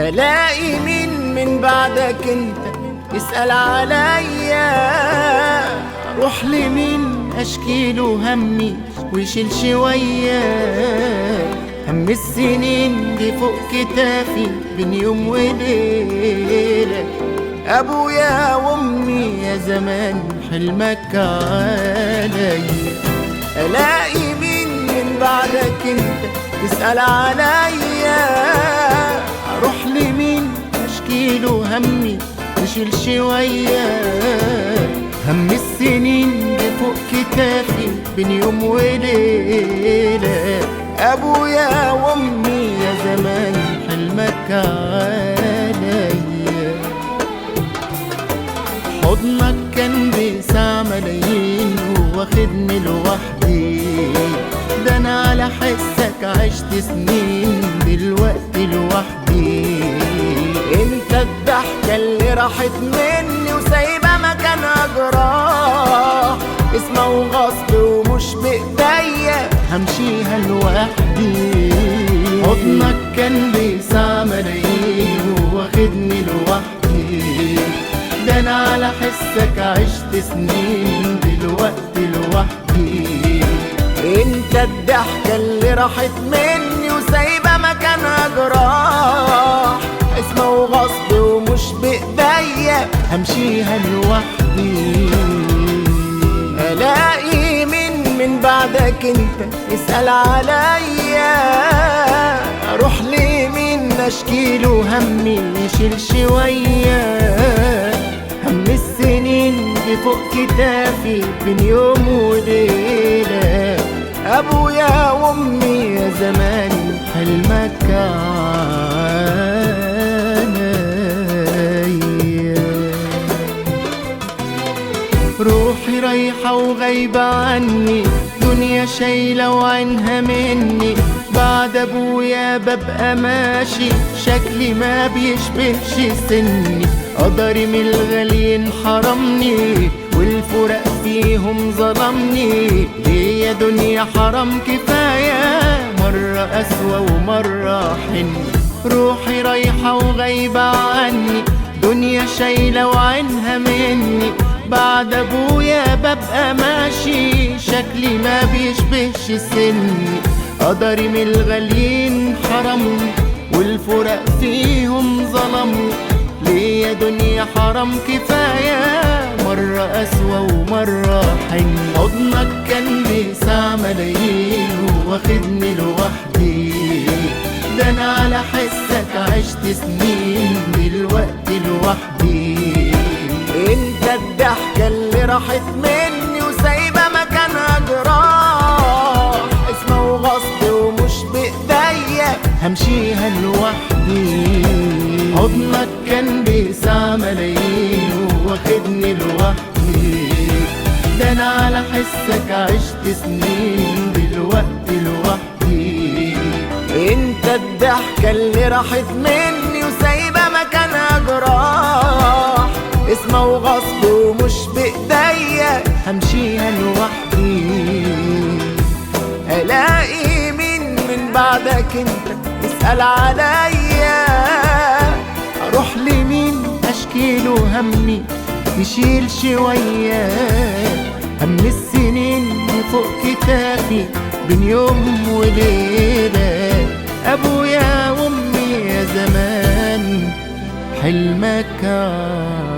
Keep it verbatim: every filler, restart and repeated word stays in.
الاقي مين من بعدك انت يسأل عليا؟ اروح لمين اشكيله همي ويشيل شوية؟ هم السنين دي فوق كتافي بين يوم وليلة. ابويا وامي يا زمان حلمك عليا. الاقي مين من بعدك انت تسأل عليا؟ اروح لمين اشكيله همي يشيل شوية؟ هم السنين دي فوق كتافي بين يوم وليلة. ابويا وامي يا زمان حلمك عليا. حضنك كان بيسع ملايين واخدني لوحدي، ده انا على حسك عشت سنين دلوقتي لوحدي. انت الضحكة اللي راحت مني وسايبة مكانها جراح، اسمه وغصب ومش بايديا همشيها لوحدي. حضنك كان بيسع ملايين واخدني لوحدي، ده انا على حسك عشت سنين دلوقتي لوحدي. انت الضحكة اللي راحت مني وسايبة مكانها جراح، اسمه وغصب ومش بايديا همشيها لوحدي. الاقي مين من بعدك انت يسأل عليا؟ اروح لمين اشكيله همي يشيل شوية؟ هم السنين دي فوق كتافي بين يوم وليلة. ابويا وامي يا زمان حلمك عليا. روحي رايحة وغايبة عني، دنيا شايلة وعينها مني. بعد ابويا ببقى ماشي شكلي ما بيشبهش سني. قدري من الغاليين حرمني والفراق فيهم ظلمني. ليه يا دنيا حرام كفاية، مرة أسوأ ومرة حن. روحي رايحة وغايبة عني، دنيا شايلة وعينها مني. بعد ابويا ببقى ماشي شكلي ما بيشبهش سني. قدري من الغاليين حرمني والفراق فيهم ظلمني. ليه يا دنيا حرام كفاية، مرة أسوأ ومرة حن. حضنك كان بيسع ملايين واخدني لوحدي، ده انا على حسك عشت سنين دلوقتي لوحدي. انت الضحكة اللي راحت مني وسايبة مكانها جراح، اسمه وغصب ومش بايديا همشيها لوحدي. حضنك كان بيسع ملايين واخدني لوحدي، ده انا على حسك عشت سنين دلوقتي لوحدي. انت الضحكة اللي راحت مني وسايبة مكانها جراح، اسمه وغصب ومش بايديا همشيها لوحدي. الاقي مين من بعدك انت يسأل عليا؟ اروح لمين اشكيله همي يشيل شوية؟ هم السنين فوق كتافي بين يوم وليلة. ابويا وامي يا زمان حلمك